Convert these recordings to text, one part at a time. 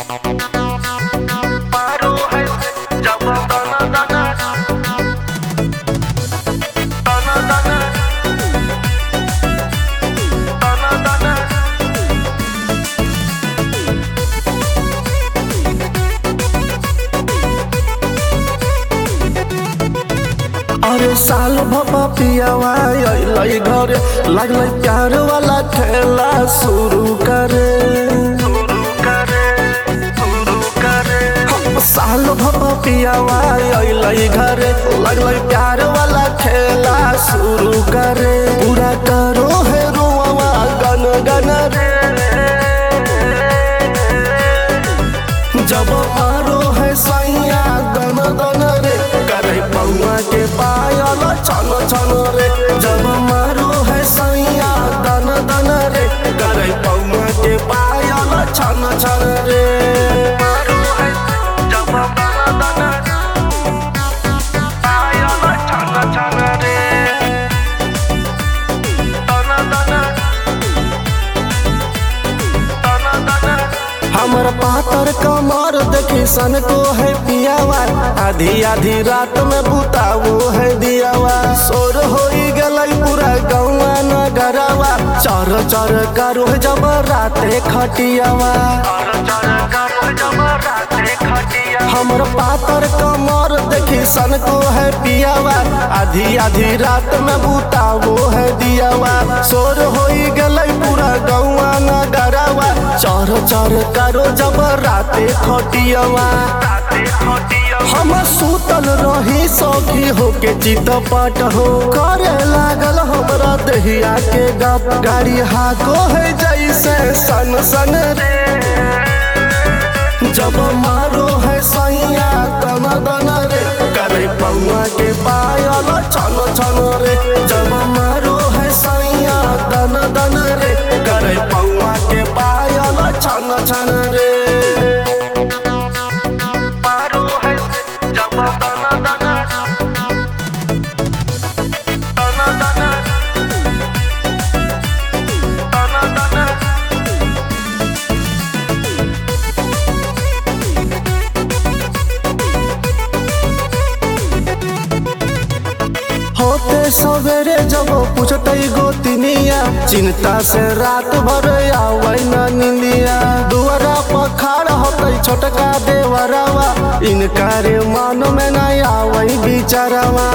मारो है जब दाना दाना दाना दाना दाना दाना। अरे साल भपा पियावा अइलै घरे लागलै प्यार वाला खेला शुरू करे। साल भपा पियावा अइलै घरे लागलै प्यार वाला खेला शुरू करे। पूरा करो है रोवा गन गन रे जब मारो है सैया दन दन रे करे पौआ के पायल छन छन रे। जब मारो है सैया दन दन रे करे पौआ के पायल छन छन रे। मारो है जब दाना दाना पायल छन छन रे दाना दाना दाना दाना। हमर पातर कमर देखी सन को है पियावा आधी आधी रात में बुतावो है दियावा। सोर होई गलै पूरा गौवा नगरवा चर चर करो जब राते खटियावा। हमर पातर कमर देखी सन को है पियावा आधी आधी रात में बुतावो है दियावा। सोर होई गलै पूरा गौवा नगरवा चर चर करो जब राते खटियावा। हम सुतल रही सौखी होके चितपट हो करे लागल हमरा दहिया के गप गाड़ी हाको है जैसे सन सन रे। जब मारो है सैया दन दन रे करे पौआ के पायल छन छन रे। जब मारो है सैया दन दन रे करे पौआ के पायल छन छन रे। मारो है जब दाना दाना दाना दाना दाना दाना। होते सवेरे जब पूछते गोतिनिया चिंता से रात भर आवे न निंदिया। दुआरा पर खड़ा होते छोटका देवरवा इनकार मन में न आवे बिचारवा।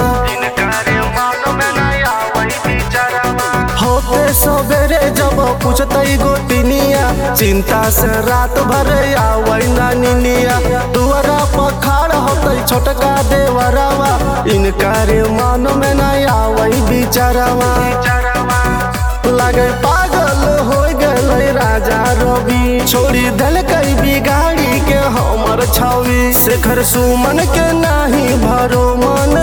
होते सवेरे जब पूछते गोतिनिया चिंता से रात भर आवे न निंदिया। दुआरा पर खड़ा होते छोटका देवरवा इनकार मन में न आवे बिचारवा। लगे पागल हो गए राजा रवि छोड़ी देलकै बिगाड़ी के हमर छवि। शेखर सुमन के नाही भरो मन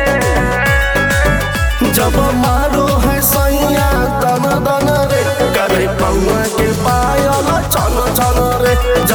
जब मारो है सैया दन दन रे करे पौआ के पायल छन छन रे।